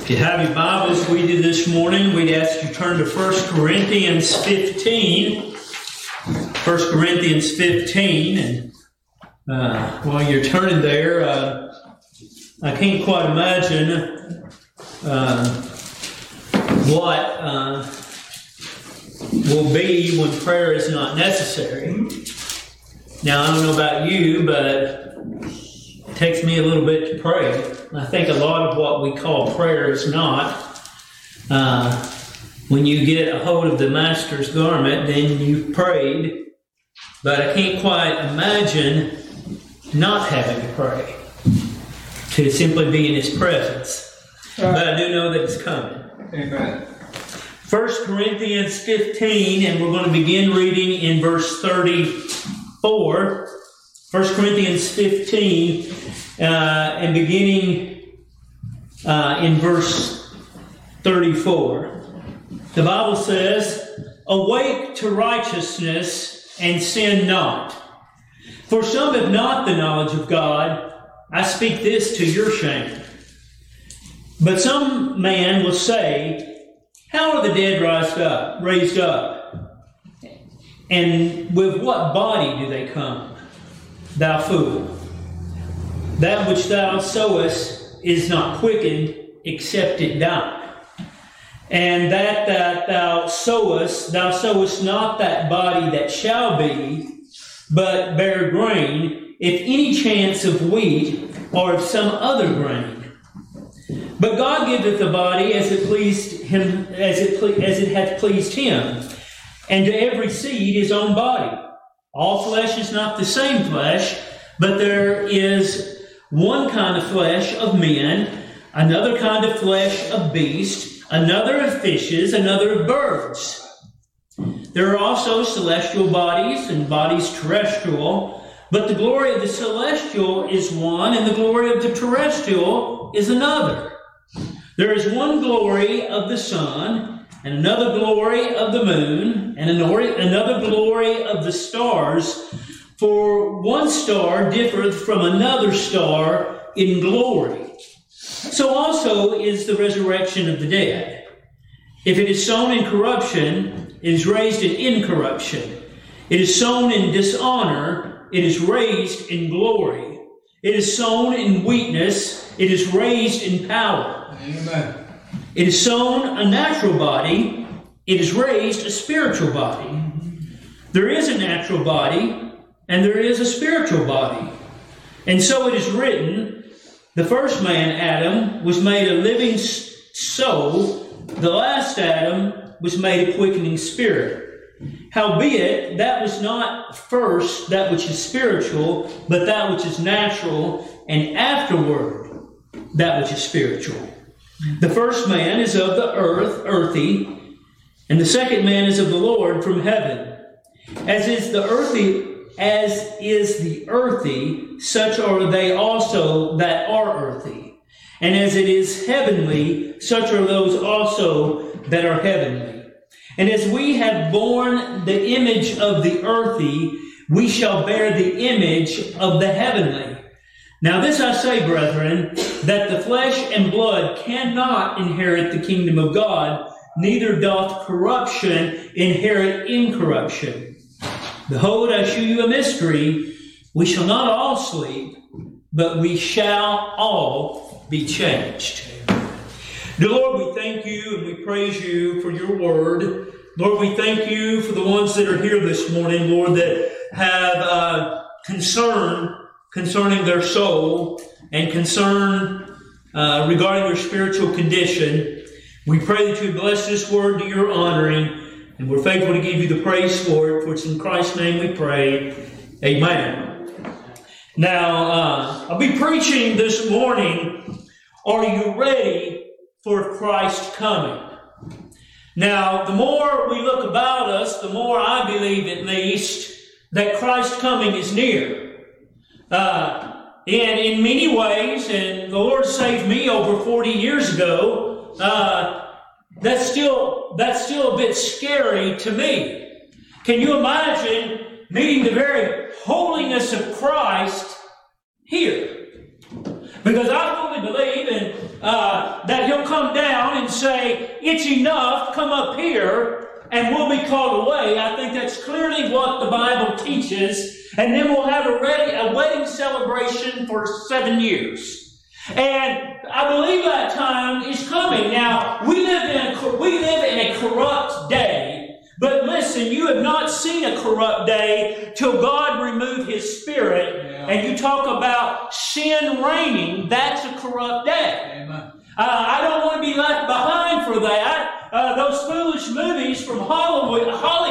If you have your Bibles with you this morning, we'd ask you to turn to 1 Corinthians 15. 1 Corinthians 15. And while you're turning there, I can't quite imagine what will be when prayer is not necessary. Now, I don't know about you, but it takes me a little bit to pray. I think a lot of what we call prayer is not. When you get a hold of the Master's garment, then you've prayed. But I can't quite imagine not having to pray, to simply be in His presence. Right. But I do know that it's coming. Amen. 1 Corinthians 15, and we're going to begin reading in verse 34. 1 Corinthians 15, and beginning in verse 34. The Bible says, "Awake to righteousness and sin not. For some have not the knowledge of God. I speak this to your shame. But some man will say, how are the dead raised up? And with what body do they come? Thou fool, that which thou sowest is not quickened, except it die. And that thou sowest not that body that shall be, but bear grain, if any chance of wheat, or of some other grain. But God giveth the body as it pleased him, as it hath pleased him, and to every seed his own body. All flesh is not the same flesh, but there is one kind of flesh of men, another kind of flesh of beasts, another of fishes, another of birds. There are also celestial bodies and bodies terrestrial, but the glory of the celestial is one, and the glory of the terrestrial is another. There is one glory of the sun, and another glory of the moon, and another glory of the stars. For one star differeth from another star in glory. So also is the resurrection of the dead. If it is sown in corruption, it is raised in incorruption. It is sown in dishonor, it is raised in glory. It is sown in weakness, it is raised in power. Amen. It is sown a natural body, it is raised a spiritual body. There is a natural body, and there is a spiritual body. And so it is written, the first man, Adam, was made a living soul, the last Adam was made a quickening spirit. Howbeit, that was not first that which is spiritual, but that which is natural, and afterward that which is spiritual. The first man is of the earth, earthy, and the second man is of the Lord from heaven. As is the earthy, such are they also that are earthy. And as it is heavenly, such are those also that are heavenly. And as we have borne the image of the earthy, we shall bear the image of the heavenly. Now this I say, brethren, that the flesh and blood cannot inherit the kingdom of God, neither doth corruption inherit incorruption. Behold, I shew you a mystery. We shall not all sleep, but we shall all be changed. Dear Lord, we thank you and we praise you for your word. Lord, we thank you for the ones that are here this morning, Lord, that have concern concerning their soul and concern regarding their spiritual condition. We pray that you bless this word to your honoring, and we're faithful to give you the praise for it, for it's in Christ's name we pray. Amen. Now, I'll be preaching this morning, are you ready for Christ coming? Now, the more we look about us, the more I believe at least that Christ's coming is near. And in many ways, and the Lord saved me over 40 years ago, that's still a bit scary to me. Can you imagine meeting the very holiness of Christ here? Because I fully believe, and that He'll come down and say, it's enough, come up here, and we'll be called away. I think that's clearly what the Bible teaches. And then we'll have a wedding celebration for 7 years. And I believe that time is coming. Now, we live in a corrupt day. But listen, you have not seen a corrupt day till God remove His Spirit. Yeah. And you talk about sin reigning, that's a corrupt day. I don't want to be left behind for that. Those foolish movies from Hollywood,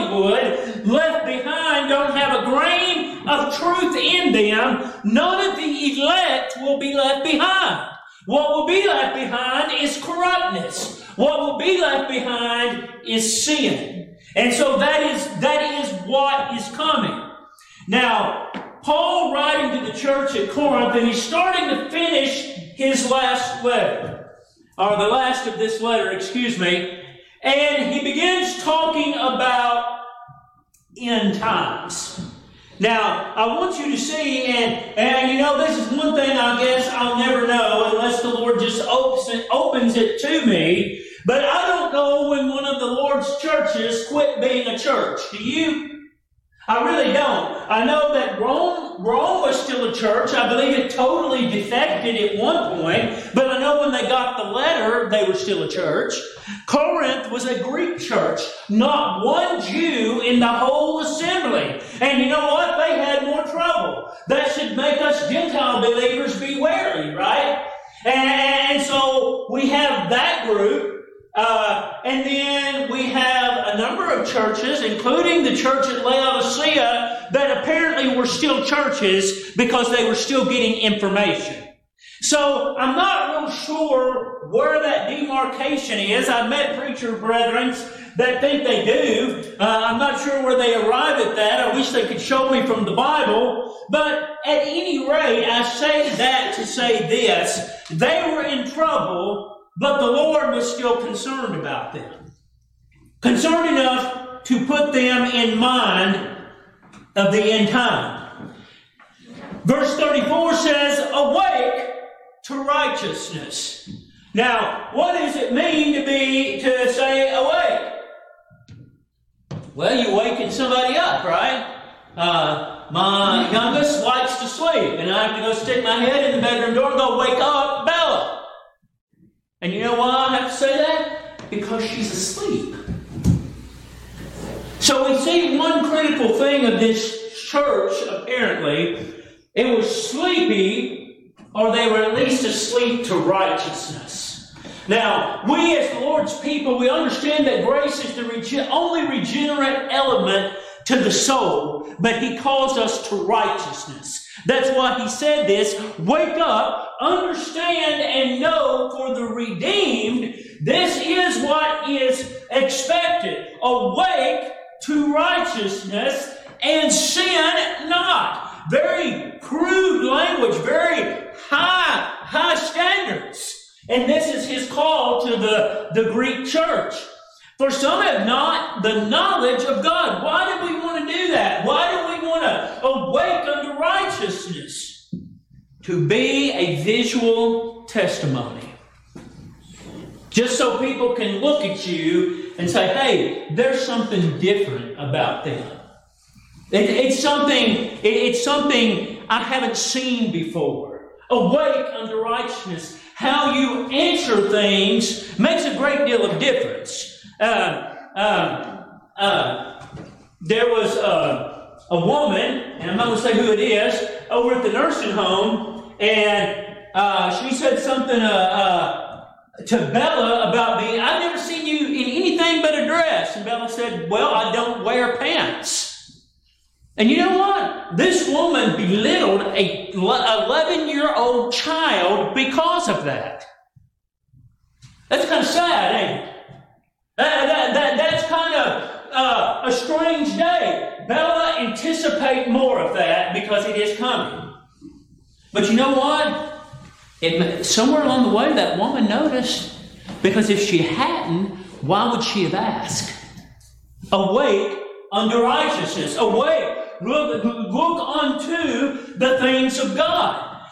Left Behind, don't have a grain of truth in them. None of the elect will be left behind. What will be left behind is corruptness. What will be left behind is sin. And so that is what is coming. Now, Paul writing to the church at Corinth, and he's starting to finish his last letter, or the last of this letter, and he begins talking about end times. Now, I want you to see, and you know, this is one thing I guess I'll never know unless the Lord just opens it to me. But I don't know when one of the Lord's churches quit being a church. Do you? I really don't. I know that Rome was still a church. I believe it totally defected at one point. But I know when they got the letter, they were still a church. Corinth was a Greek church. Not one Jew in the whole assembly. And you know what? They had more trouble. That should make us Gentile believers be wary, right? And so we have that group. And then we have a number of churches, including the church at Laodicea, that apparently were still churches because they were still getting information. So I'm not real sure where that demarcation is. I've met preacher brethren that think they do. I'm not sure where they arrive at that. I wish they could show me from the Bible. But at any rate, I say that to say this. They were in trouble, but the Lord was still concerned about them. Concerned enough to put them in mind of the end time. Verse 34 says, awake to righteousness. Now, what does it mean to say awake? Well, you waken somebody up, right? My youngest likes to sleep, and I have to go stick my head in the bedroom door and go, wake up, Bella. And you know why I have to say that? Because she's asleep. So we see one critical thing of this church, apparently. It was sleepy, or they were at least asleep to righteousness. Now, we as the Lord's people, we understand that grace is the only regenerate element to the soul, but He calls us to righteousness. That's why He said this, wake up, understand and know for the redeemed, this is what is expected. Awake to righteousness and sin not. Very crude language, very high standards. And this is His call to the Greek church. For some have not the knowledge of God. Why do we want to do that? Why do we want to awake unto righteousness? To be a visual testimony. Just so people can look at you and say, hey, there's something different about them. It's something I haven't seen before. Awake unto righteousness. How you answer things makes a great deal of difference. There was a woman, and I'm not going to say who it is, over at the nursing home, and she said something to Bella about me. I've never seen you in anything but a dress. And Bella said, well, I don't wear pants. And you know what? This woman belittled a 11-year-old child because of that. That's kind of sad, ain't it? That's kind of a strange day. Bella, anticipate more of that because it is coming. But you know what? Somewhere along the way, that woman noticed. Because if she hadn't, why would she have asked? Awake unto righteousness. Awake. Look unto the things of God.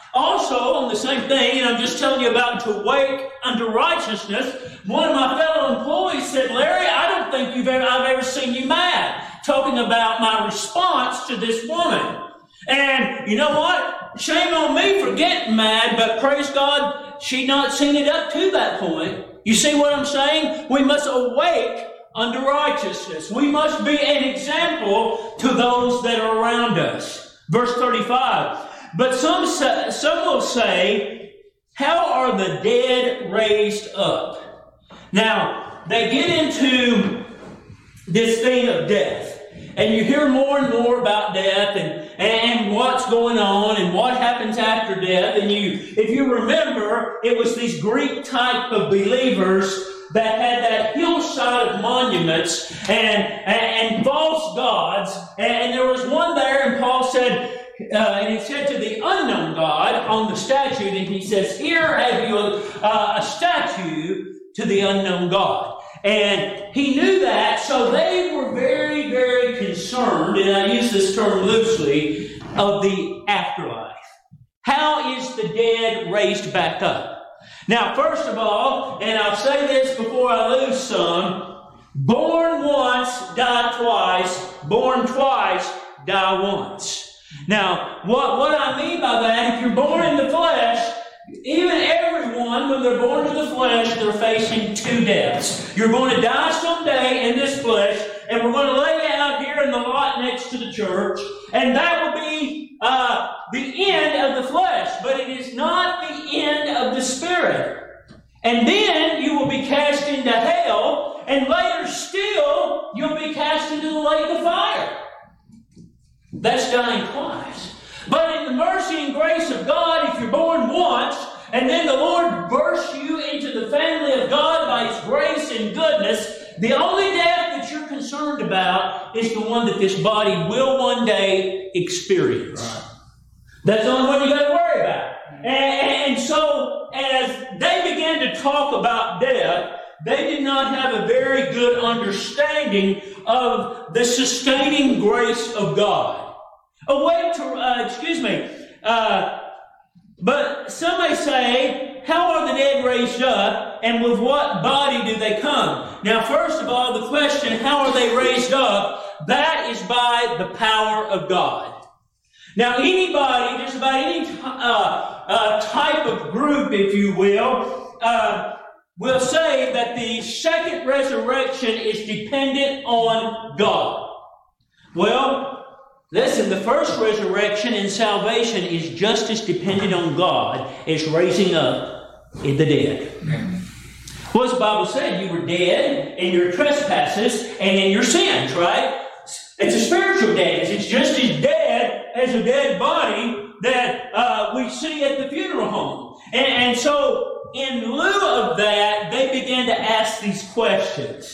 Also, on the same thing, and I'm just telling you about to wake unto righteousness, one of my fellow employees said, Larry, I don't think I've ever seen you mad, talking about my response to this woman. And you know what? Shame on me for getting mad, but praise God, she'd not seen it up to that point. You see what I'm saying? We must awake unto righteousness. We must be an example to those that are around us. Verse 35. But some will say, how are the dead raised up? Now, they get into this thing of death. And you hear more and more about death and what's going on and what happens after death. And if you remember, it was these Greek type of believers that had that hillside of monuments and false gods. And there was one there, and Paul said, and he said to the unknown God on the statue, and he says, here have you a statue to the unknown God. And he knew that, so they were very, very concerned, and I use this term loosely, of the afterlife. How is the dead raised back up? Now, first of all, and I'll say this before I lose some, born once, die twice, born twice, die once. Now, what I mean by that, if you're born in the flesh, even everyone, when they're born to the flesh, they're facing two deaths. You're going to die someday in this flesh, and we're going to lay you out here in the lot next to the church, and that will be the end of the flesh, but it is not the end of the spirit. And then you will be cast into hell, and later still, you'll be cast into the lake of fire. That's dying twice. But in the mercy and grace of God, if you're born once, and then the Lord bursts you into the family of God by His grace and goodness, the only death that you're concerned about is the one that this body will one day experience. Right. That's the only one you got to worry about. And so, as they began to talk about death, they did not have a very good understanding of the sustaining grace of God. But some may say, how are the dead raised up, and with what body do they come? Now, first of all, the question, how are they raised up, that is by the power of God. Now, anybody, just about any type of group, if you will say that the second resurrection is dependent on God. Well, listen, the first resurrection and salvation is just as dependent on God as raising up the dead. Well, as the Bible said, you were dead in your trespasses and in your sins, right? It's a spiritual death. It's just as dead as a dead body that we see at the funeral home. And so, in lieu of that, they began to ask these questions.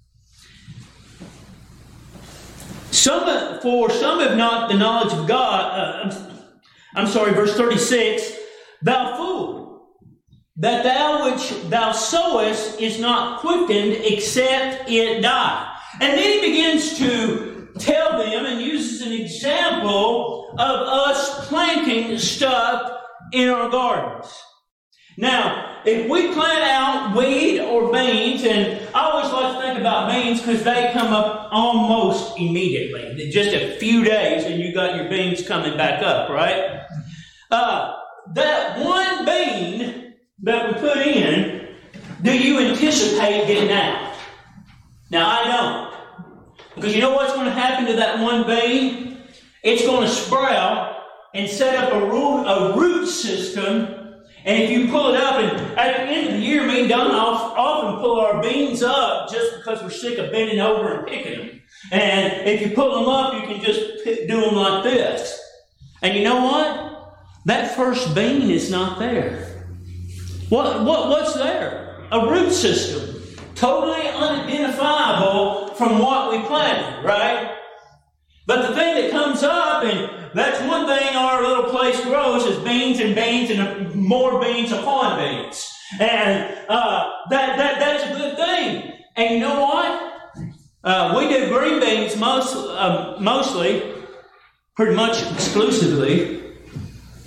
For some have not the knowledge of God. Verse 36. Thou fool, that thou which thou sowest is not quickened except it die. And then he begins to tell them and uses an example of us planting stuff in our gardens. Now, if we plant out wheat or beans, and I always like to think about beans because they come up almost immediately. Just a few days and you got your beans coming back up, right? That one bean that we put in, do you anticipate getting out? Now, I don't. Because you know what's going to happen to that one bean? It's going to sprout and set up a root system. And if you pull it up, and at the end of the year, me and Don often pull our beans up just because we're sick of bending over and picking them. And if you pull them up, you can just do them like this. And you know what? That first bean is not there. What's there? A root system. Totally unidentifiable from what we planted, right? But the thing that comes up, and that's one thing our little place grows, is beans and beans and more beans upon beans. And that's a good thing. And you know what? We do green beans mostly, pretty much exclusively.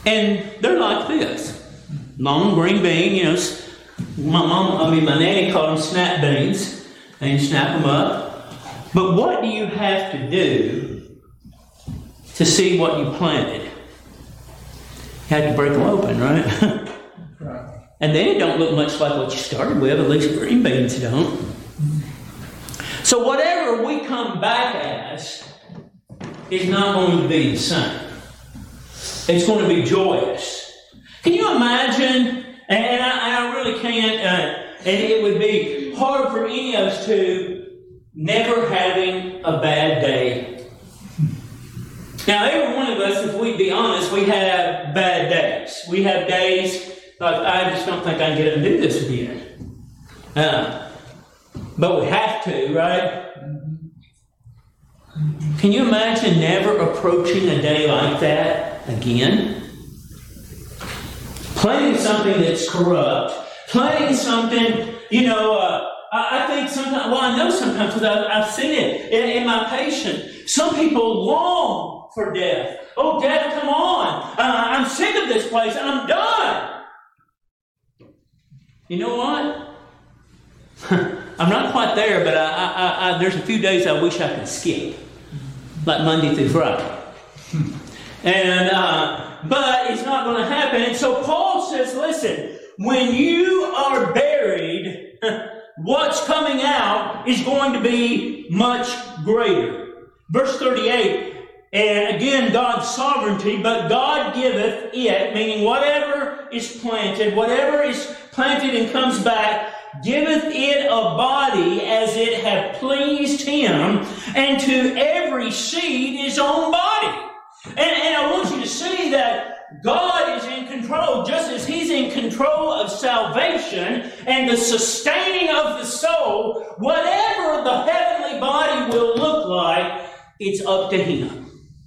And they're like this. Long green bean, my nanny called them snap beans. And you snap them up. But what do you have to do to see what you planted? You have to break them open, right? Right. And then it don't look much like what you started with, at least green beans don't. So whatever we come back as is not going to be the same. It's going to be joyous. Can you imagine, and I really can't, and it would be hard for any of us to never having a bad day. Now, every one of us, if we'd be honest, we have bad days. We have days like, I just don't think I can get up and do this again. But we have to, right? Can you imagine never approaching a day like that again? Planting something that's corrupt. Planting something, I think sometimes, I know sometimes because I've seen it in my patient. Some people long for death. Oh, death, come on. I'm sick of this place. I'm done. You know what? I'm not quite there, but I there's a few days I wish I could skip. Like Monday through Friday. And, but it's not going to happen. And so Paul says, listen, when you are buried, what's coming out is going to be much greater. Verse 38, and again, God's sovereignty, but God giveth it, meaning whatever is planted and comes back, giveth it a body as it hath pleased him, and to every seed his own body. And I want you to see that God is in control, just as he's in control of salvation and the sustaining of the soul. Whatever the heavenly body will look like, it's up to him.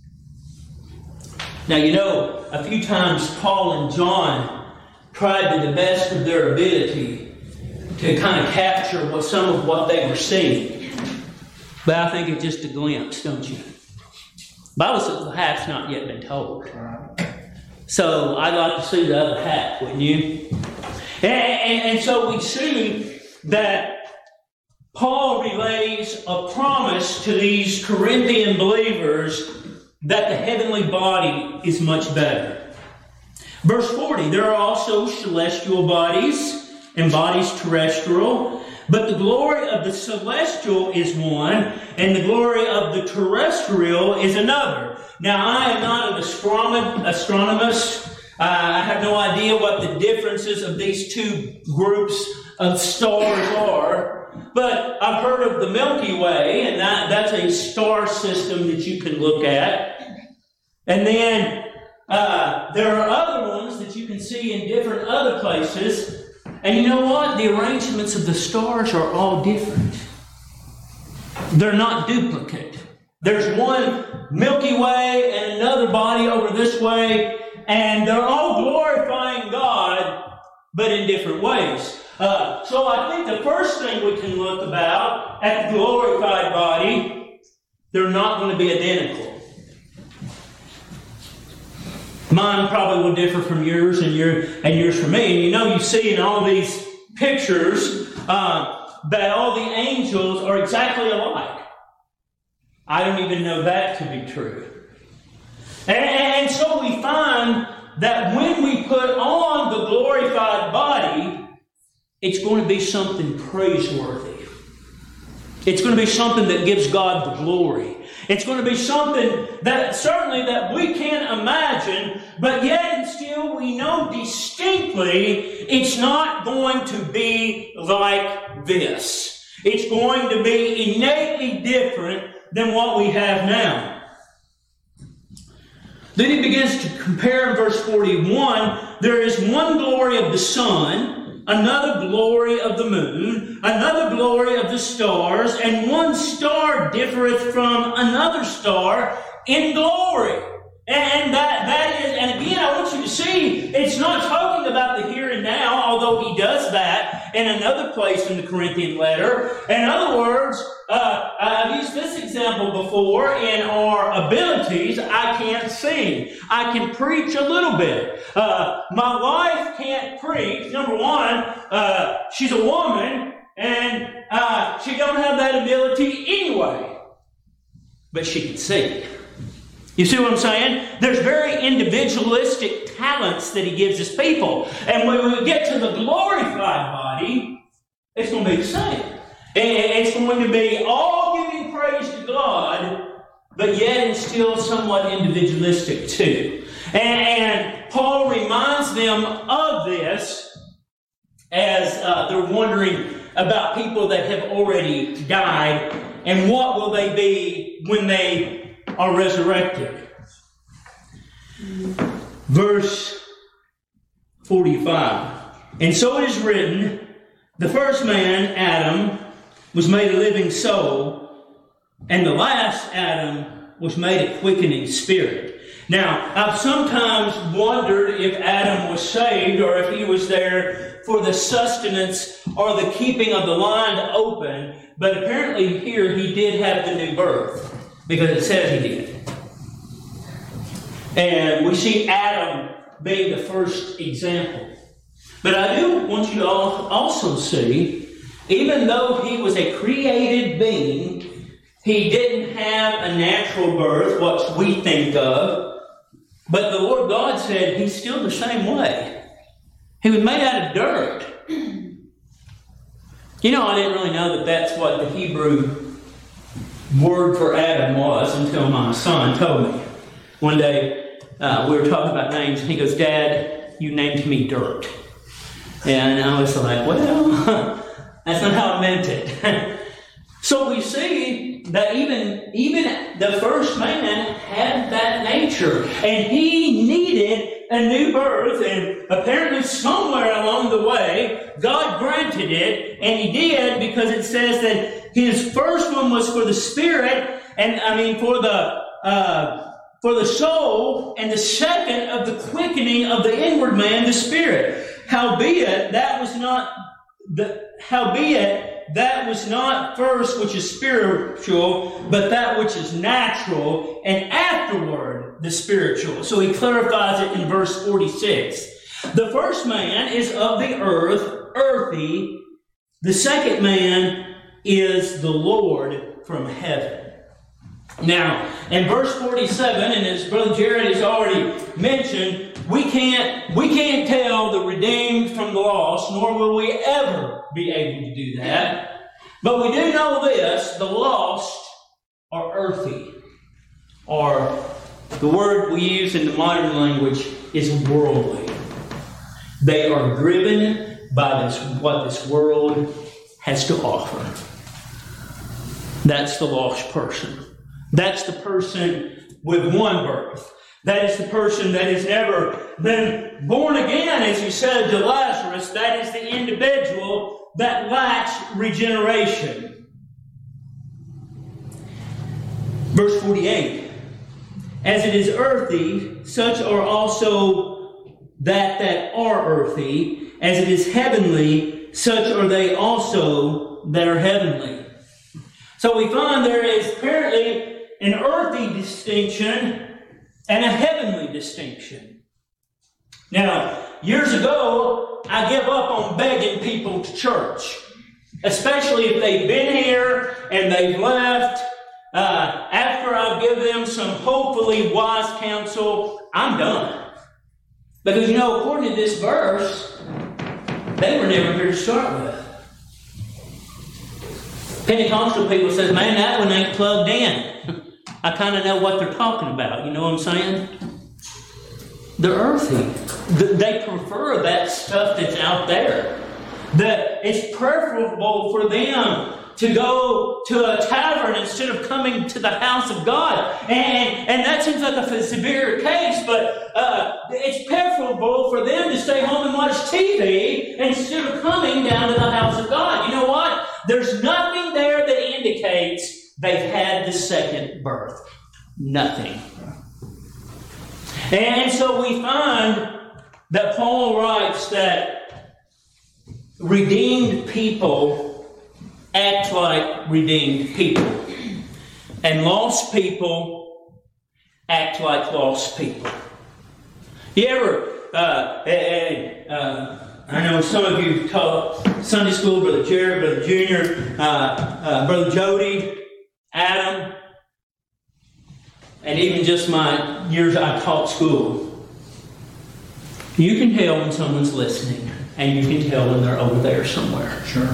Now, a few times Paul and John tried to the best of their ability to kind of capture some of what they were seeing. But I think it's just a glimpse, don't you? The Bible says the half's not yet been told. So I'd like to see the other half, wouldn't you? And so we see that Paul relays a promise to these Corinthian believers that the heavenly body is much better. Verse 40, there are also celestial bodies and bodies terrestrial, but the glory of the celestial is one, and the glory of the terrestrial is another. Now, I am not an astronomist. I have no idea what the differences of these two groups of stars are. But I've heard of the Milky Way, and that's a star system that you can look at. And then there are other ones that you can see in different other places. And you know what? The arrangements of the stars are all different. They're not duplicate. There's one Milky Way and another body over this way, and they're all glorifying God, but in different ways. So I think the first thing we can look about at the glorified body, they're not going to be identical. Mine probably will differ from yours and yours from me. And you see in all these pictures that all the angels are exactly alike. I don't even know that to be true. And so we find that when we put on the glorified body, it's going to be something praiseworthy. It's going to be something that gives God the glory. It's going to be something that certainly that we can't imagine, but yet and still we know distinctly it's not going to be like this. It's going to be innately different than what we have now. Then he begins to compare in verse 41, there is one glory of the sun, another glory of the moon, another glory of the stars, and one star differeth from another star in glory. And that is, and again, I want you to see, it's not talking about the here and now, although he does that. that in another place in the Corinthian letter. In other words, I've used this example before. In our abilities, I can't sing. I can preach a little bit. My wife can't preach. Number one, she's a woman, and she don't have that ability anyway. But she can sing. You see what I'm saying? There's very individualistic talents that He gives His people. And when we get to the glorified body, it's going to be the same. It's going to be all giving praise to God, but yet it's still somewhat individualistic too. And Paul reminds them of this as they're wondering about people that have already died and what will they be when they are resurrected. Verse 45. And so it is written, the first man, Adam, was made a living soul, and the last Adam was made a quickening spirit. Now, I've sometimes wondered if Adam was saved or if he was there for the sustenance or the keeping of the line open, but apparently here he did have the new birth. Because it says he did. And we see Adam being the first example. But I do want you to also see, even though he was a created being, he didn't have a natural birth, what we think of. But the Lord God said he's still the same way. He was made out of dirt. You know, I didn't really know that that's what the Hebrew word for Adam was until my son told me. One day we were talking about names, and he goes, Dad, you named me Dirt. And I was like, well, that's not how I meant it. So we see that even the first man had that nature, and he needed a new birth, and apparently somewhere along the way, God granted it, and He did, because it says that His first one was for the spirit, for the soul, and the second of the quickening of the inward man, the spirit. Howbeit, that was not first which is spiritual, but that which is natural, and afterward the spiritual. So he clarifies it in verse 46. The first man is of the earth, earthy. The second man is the Lord from heaven. Now, in verse 47, and as Brother Jared has already mentioned, we can't tell the redeemed from the lost, nor will we ever be able to do that. But we do know this: the lost are earthy, or the word we use in the modern language is worldly. They are driven by what this world has to offer. That's the lost person. That's the person with one birth. That is the person that has never been born again, as you said to Lazarus. That is the individual that lacks regeneration. Verse 48. As it is earthy, such are also that are earthy. As it is heavenly, such are they also that are heavenly. So we find there is apparently an earthy distinction and a heavenly distinction. Now, years ago, I gave up on begging people to church, especially if they've been here and they've left. After I give them some hopefully wise counsel, I'm done. Because, according to this verse, they were never here to start with. Pentecostal people says, man, that one ain't plugged in. I kind of know what they're talking about. You know what I'm saying? They're earthy. They prefer that stuff that's out there. That it's preferable for them to go to a tavern instead of coming to the house of God. And that seems like a severe case, but it's preferable for them to stay home and watch TV instead of coming down to the house of God. You know what? There's nothing there that indicates they've had the second birth. Nothing. And so we find that Paul writes that redeemed people act like redeemed people. And lost people act like lost people. You ever, I know some of you taught Sunday school, Brother Jared, Brother Junior, Brother Jody, Adam, and even just my years I taught school. You can tell when someone's listening, and you can tell when they're over there somewhere. Sure.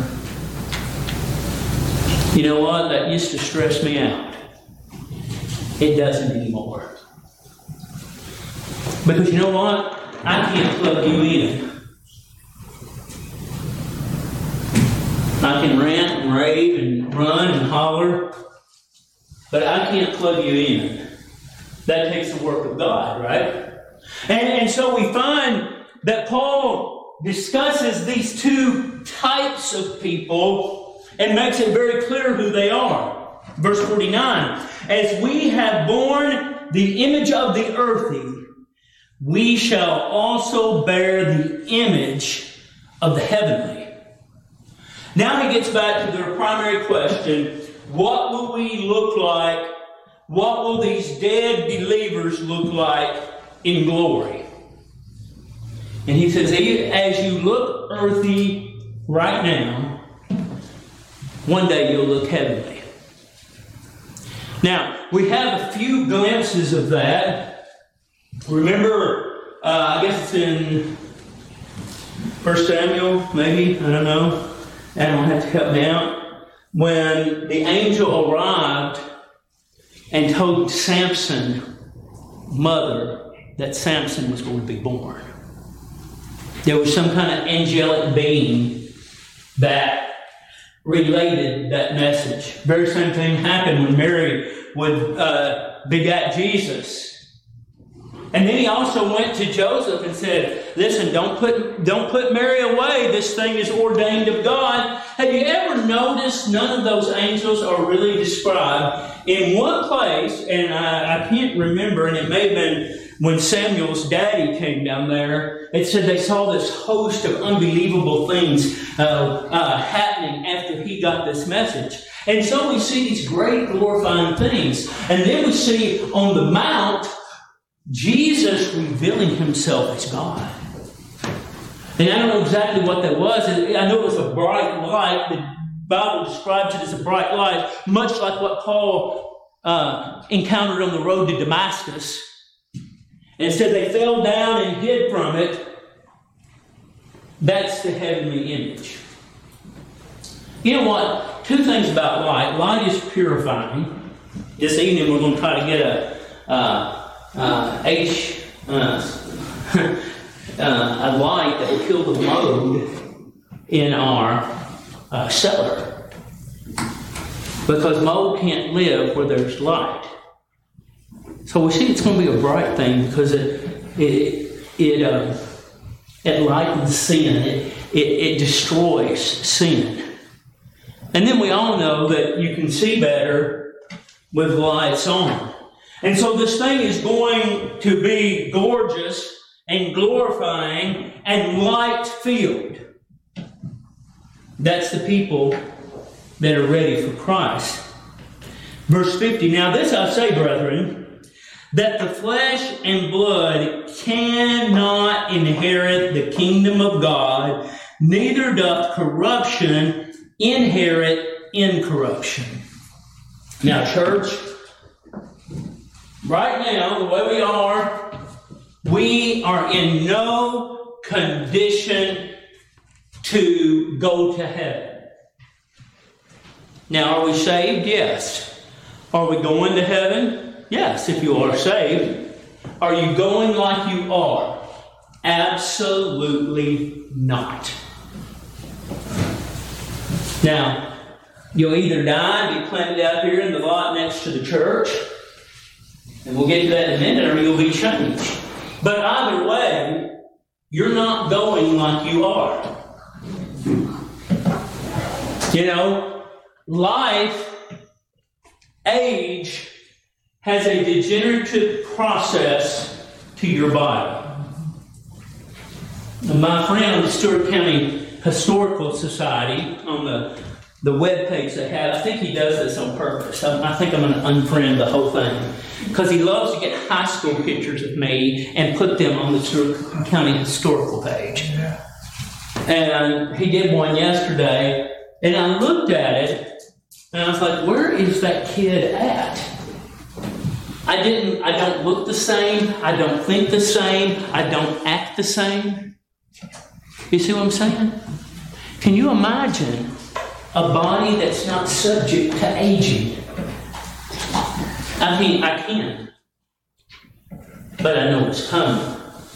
You know what? That used to stress me out. It doesn't anymore. Because you know what? I can't plug you in. I can rant and rave and run and holler, but I can't plug you in. That takes the work of God, right? And so we find that Paul discusses these two types of people and makes it very clear who they are. Verse 49, as we have borne the image of the earthy, we shall also bear the image of the heavenly. Now he gets back to their primary question, what will we look like? What will these dead believers look like in glory? And he says, as you look earthy right now, one day you'll look heavenly. Now, we have a few glimpses of that. Remember, I guess it's in 1 Samuel, maybe, I don't know. Adam will have to help me out. When the angel arrived and told Samson's mother that Samson was going to be born. There was some kind of angelic being that related that message. Very same thing happened when Mary would begat Jesus. And then he also went to Joseph and said, listen, don't put Mary away. This thing is ordained of God. Have you ever noticed none of those angels are really described? In one place, and I can't remember, and it may have been when Samuel's daddy came down there, it said they saw this host of unbelievable things happening after he got this message. And so we see these great glorifying things. And then we see on the Mount, Jesus revealing himself as God. And I don't know exactly what that was. I know it was a bright light. The Bible describes it as a bright light, much like what Paul encountered on the road to Damascus. And it said they fell down and hid from it. That's the heavenly image. You know what? Two things about light. Light is purifying. This evening we're going to try to get a light that will kill the mold in our cellar. Because mold can't live where there's light. So we see it's going to be a bright thing because it lightens sin. It destroys sin. And then we all know that you can see better with lights on. And so this thing is going to be gorgeous and glorifying and light-filled. That's the people that are ready for Christ. Verse 50, now this I say, brethren, that the flesh and blood cannot inherit the kingdom of God, neither doth corruption inherit incorruption. Now, church, right now, the way we are in no condition to go to heaven. Now, are we saved? Yes. Are we going to heaven? Yes, if you are saved. Are you going like you are? Absolutely not. Now, you'll either die and be planted out here in the lot next to the church, and we'll get to that in a minute, or you'll be changed. But either way, you're not going like you are. You know, life, age, has a degenerative process to your body. My friend on the Stewart County Historical Society on the webpage they have. I think he does this on purpose. I think I'm going to unfriend the whole thing. Because he loves to get high school pictures of me and put them on the Stewart County Historical page. Yeah. And he did one yesterday, and I looked at it, and I was like, where is that kid at? I don't look the same. I don't think the same. I don't act the same. You see what I'm saying? Can you imagine a body that's not subject to aging? I mean, I can. But I know it's coming.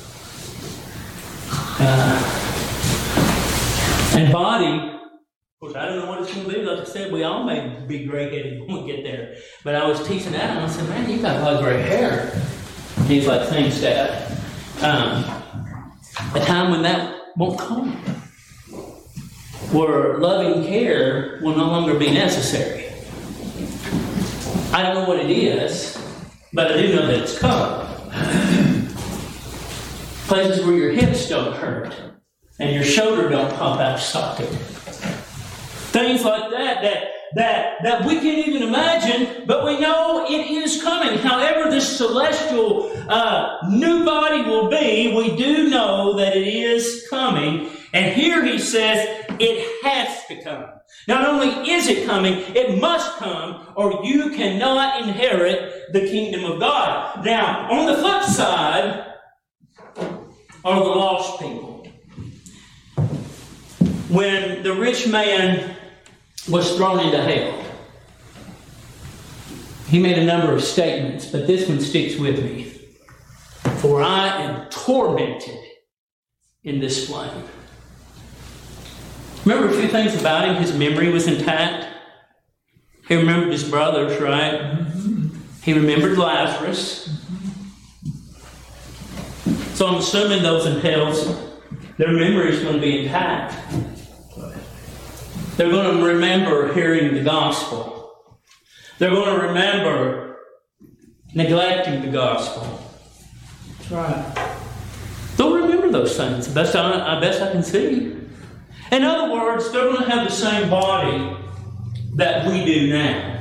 And body, of course, I don't know what it's going to be. Like I said, we all may be gray-headed when we get there. But I was teasing Adam. I said, man, you got a lot of gray hair. And he's like, thanks, Dad. A time when that won't come. Where loving care will no longer be necessary. I don't know what it is, but I do know that it's coming. Places where your hips don't hurt and your shoulder don't pop out of socket. Things like that we can't even imagine, but we know it is coming. However this celestial new body will be, we do know that it is coming. And here he says it has to come. Not only is it coming, it must come, or you cannot inherit the kingdom of God. Now, on the flip side are the lost people. When the rich man was thrown into hell, he made a number of statements, but this one sticks with me. For I am tormented in this flame. Remember a few things about him. His memory was intact. He remembered his brothers, right? Mm-hmm. He remembered Lazarus. Mm-hmm. So I'm assuming those in hell, their memory is going to be intact. They're going to remember hearing the gospel. They're going to remember neglecting the gospel. That's right. They'll remember those things. Best I can see. In other words, they're going to have the same body that we do now.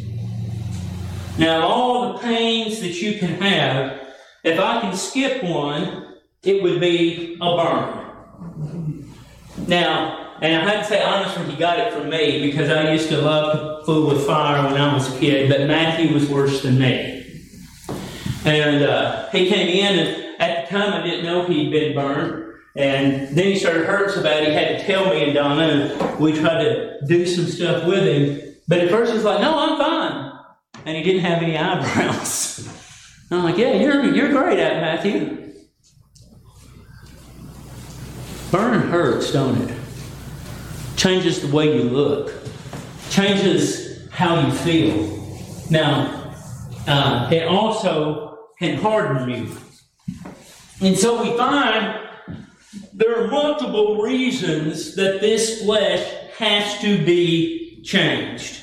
Now, all the pains that you can have, if I can skip one, it would be a burn. Now, and I have to say honestly, he got it from me because I used to love to fool with fire when I was a kid, but Matthew was worse than me. And he came in, and at the time I didn't know he'd been burned. And then he started hurting so bad he had to tell me and Donna, and we tried to do some stuff with him. But at first he was like, no, I'm fine. And he didn't have any eyebrows. And I'm like, yeah, you're great at it, Matthew. Burn hurts, don't it? Changes the way you look. Changes how you feel. Now, it also can harden you. And so we find there are multiple reasons that this flesh has to be changed.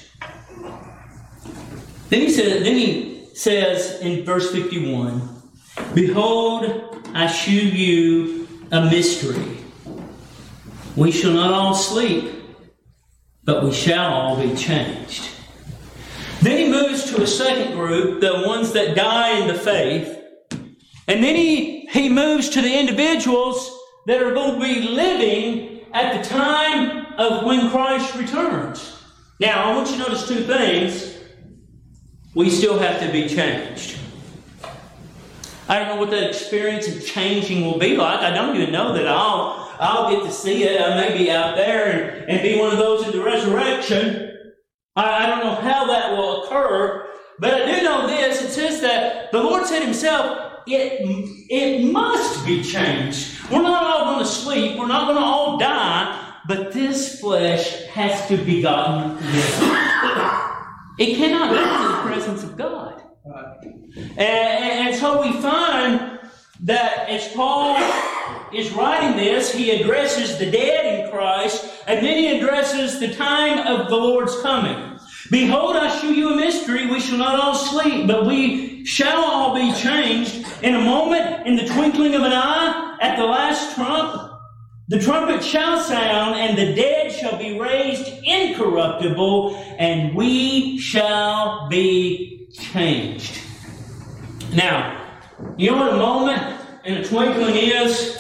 Then he says in verse 51, behold, I shew you a mystery. We shall not all sleep, but we shall all be changed. Then he moves to a second group, the ones that die in the faith. And then he moves to the individuals that are going to be living at the time of when Christ returns. Now, I want you to notice two things. We still have to be changed. I don't know what that experience of changing will be like. I don't even know that I'll get to see it. I may be out there and be one of those in the resurrection. I don't know how that will occur. But I do know this. It says that the Lord said himself, it must be changed. We're not all going to sleep. We're not going to all die. But this flesh has to be gotten rid of. It cannot go into the presence of God. And so we find that as Paul is writing this, he addresses the dead in Christ, and then he addresses the time of the Lord's coming. Behold, I shew you a mystery. We shall not all sleep, but we shall all be changed in a moment, in the twinkling of an eye, at the last trump. The trumpet shall sound, and the dead shall be raised incorruptible, and we shall be changed. Now, you know what a moment and a twinkling is?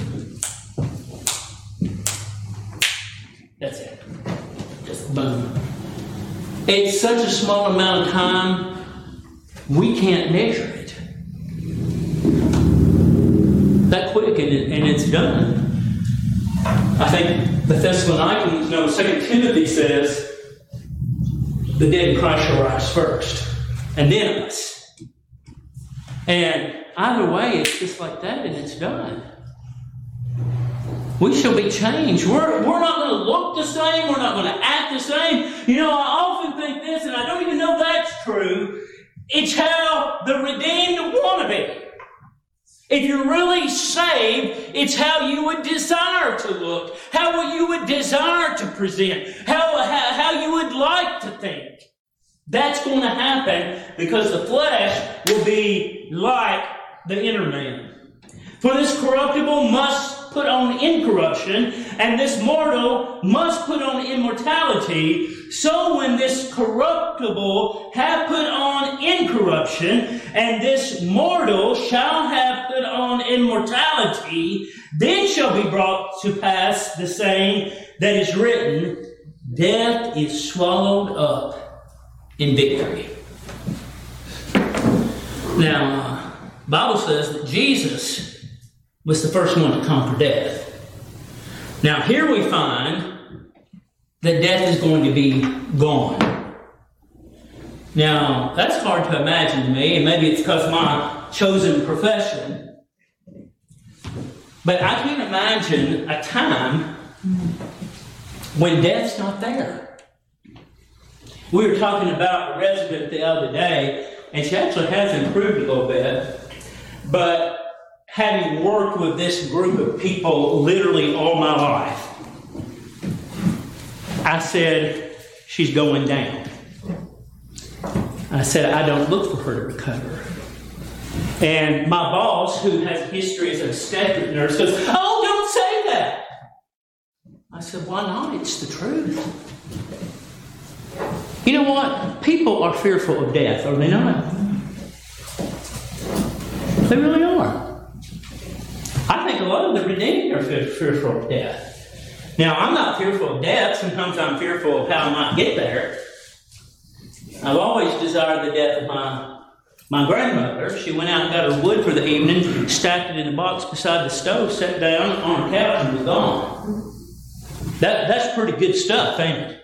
That's it. Just boom. It's such a small amount of time, we can't measure it. That quick, and it's done. I think the Thessalonians, 2 Timothy says, the dead in Christ shall rise first, and then us. And either way, it's just like that, and it's done. We shall be changed. We're not going to look the same. We're not going to act the same. I often think this, and I don't even know that's true. It's how the redeemed want to be. If you're really saved, it's how you would desire to look, how you would desire to present, how you would like to think. That's going to happen because the flesh will be like the inner man. For this corruptible must put on incorruption, and this mortal must put on immortality. So when this corruptible have put on incorruption, and this mortal shall have put on immortality, then shall be brought to pass the saying that is written, death is swallowed up in victory. Now, the Bible says that Jesus was the first one to conquer death. Now, here we find that death is going to be gone. Now, that's hard to imagine to me, and maybe it's because of my chosen profession. But I can't imagine a time when death's not there. We were talking about a resident the other day, and she actually has improved a little bit. But having worked with this group of people literally all my life, I said, she's going down. I said, I don't look for her to recover. And my boss, who has a history as an obstetric nurse, goes, oh, don't say that. I said, why not? It's the truth. You know what? People are fearful of death, are they not? They really are. I think a lot of the redeemed are fearful of death. Now, I'm not fearful of death. Sometimes I'm fearful of how I might get there. I've always desired the death of my grandmother. She went out and got her wood for the evening, stacked it in a box beside the stove, sat down on a couch, and was gone. That's pretty good stuff, ain't it?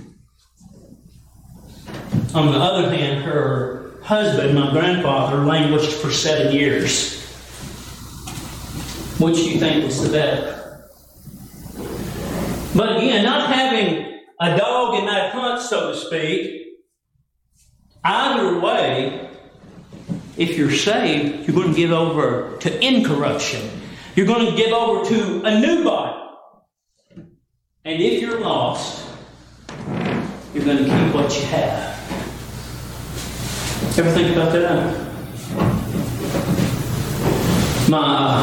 On the other hand, her husband, my grandfather, languished for 7 years. Which do you think was the better? But again, not having a dog in that hunt, so to speak, either way, if you're saved, you're going to give over to incorruption. You're going to give over to a new body. And if you're lost, you're going to keep what you have. Ever think about that? My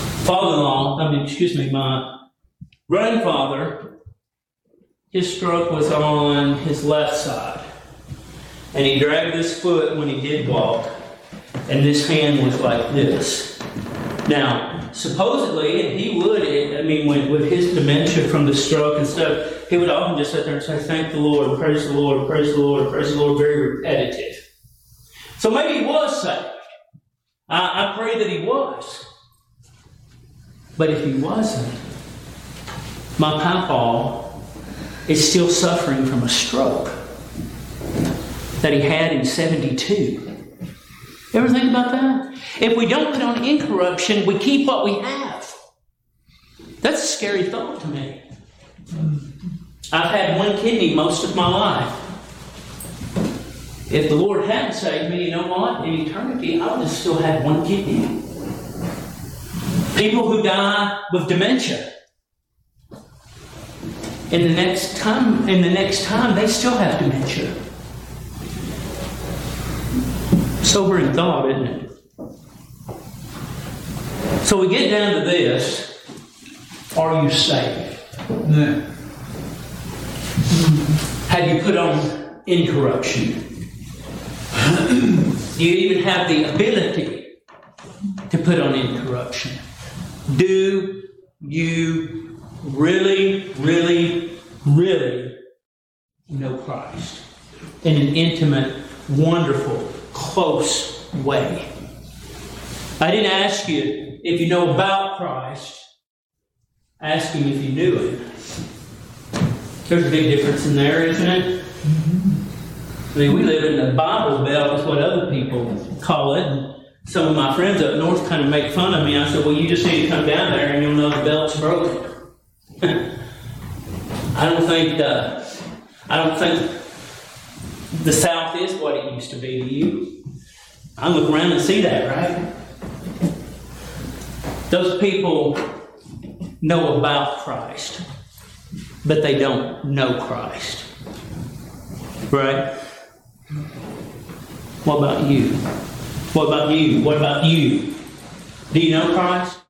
grandfather, his stroke was on his left side. And he dragged his foot when he did walk. And this hand was like this. Now, supposedly, and he would, with his dementia from the stroke and stuff, he would often just sit there and say, thank the Lord, praise the Lord, praise the Lord, praise the Lord, very repetitive. So maybe he was saved. I pray that he was. But if he wasn't, my papa is still suffering from a stroke that he had in 1972. Ever think about that? If we don't put on incorruption, we keep what we have. That's a scary thought to me. I've had one kidney most of my life. If the Lord hadn't saved me, you know what? In eternity, I would have still had one kidney. People who die with dementia, in the next time, they still have dementia. Sobering thought, isn't it? So we get down to this. Are you saved? No. Have you put on incorruption? Do you even have the ability to put on incorruption? Do you really, really, really know Christ in an intimate, wonderful, close way? I didn't ask you if you know about Christ. Ask him if you knew him. There's a big difference in there, isn't it? I mean, we live in the Bible Belt, is what other people call it. And some of my friends up north kind of make fun of me. I said, well, you just need to come down there and you'll know the belt's broken. I don't think the South is what it used to be to you. I look around and see that, right? Those people know about Christ, but they don't know Christ. Right? What about you? What about you? What about you? Do you know Christ?